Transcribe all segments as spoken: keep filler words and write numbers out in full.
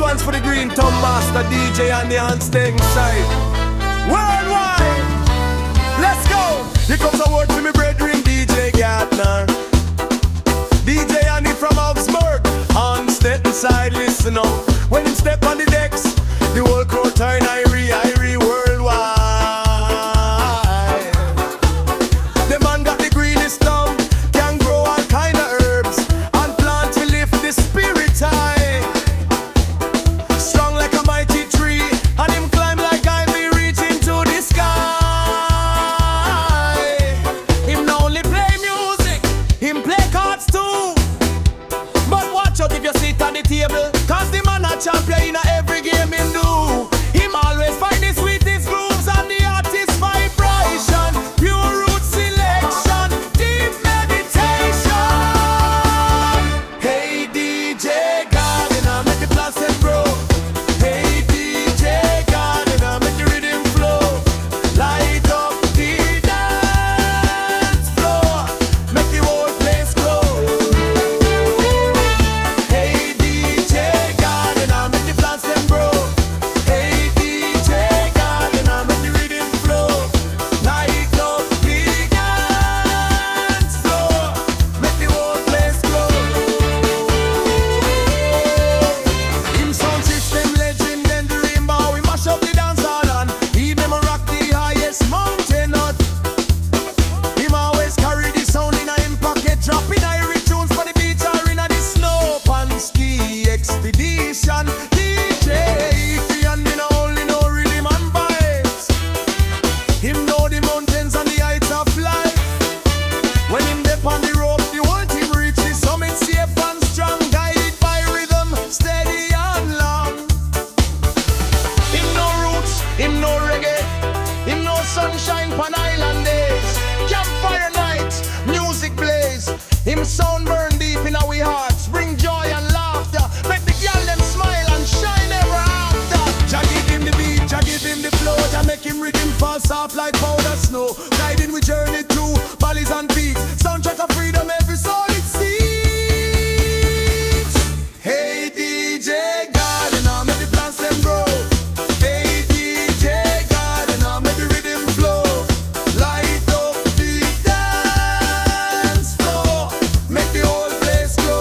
one's for the Green Thumb Master D J and the Handstang side. Worldwide, let's go. Here comes a word for me brethren, D J Gardner, D J Andy from Augsburg. Handstang side, listen up. When him step on the decks, the whole crowd turn irie, irie worldwide. The man got the greenest thumb, can grow all kind of herbs and plant to lift the spirit high. Strong like a mighty tree, and him climb like ivy reaching to the sky. Him not only play music, him play cards too. But watch out if you sit at the table, cause the man a champion in every game him do. Him always find the sweetest grooves and the artist vibration. Pure root selection, deep meditation. Hey D J Gardner, make the plastic grow. Hey D J Gardner, make the rhythm flow. Light up the dance floor, make the whole place glow. Hey D J Gardner, make the plants them grow. Hey D J Gardner, make the rhythm flow. Light up the dance floor, make the whole place glow. Him sound system legend and the rainbow, we mash up the dance hall and he them a rock the highest mountain nut. Him always carry the sound in a him pocket, dropping irie tunes for the beach or in a the snow pan ski expedition. D J Ify and me no only know rhythm and vibes. Him know the mountains and the heights of life. When him dip on the rope, the whole team reach the summit safe and strong, guided by rhythm, steady and long. Him no roots, him no reggae, him no sunshine pan island days. Campfire nights, music blaze. Him sound burn deep in our hearts, bring joy and laughter, make the girl them smile and shine ever after. Jah give him the beat, Jah give him the flow, Jah make him rhythm fall soft like powder snow. Guiding we journey through valleys and peaks, soundtrack of freedom every soul it seeks. Hey D J Gardner, make the plants them grow. Hey D J Gardner, make the rhythm flow. Light up the dance floor, make the whole place glow.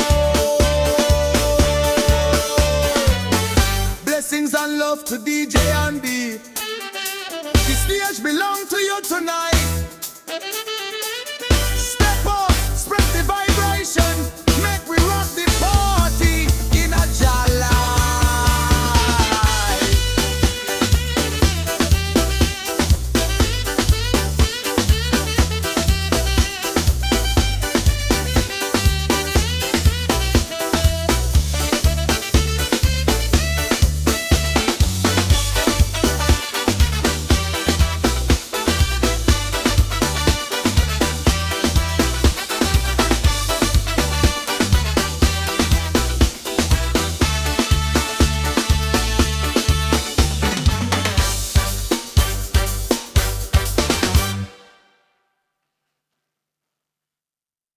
Blessings and love to D J Andy. The stage belong to you tonight.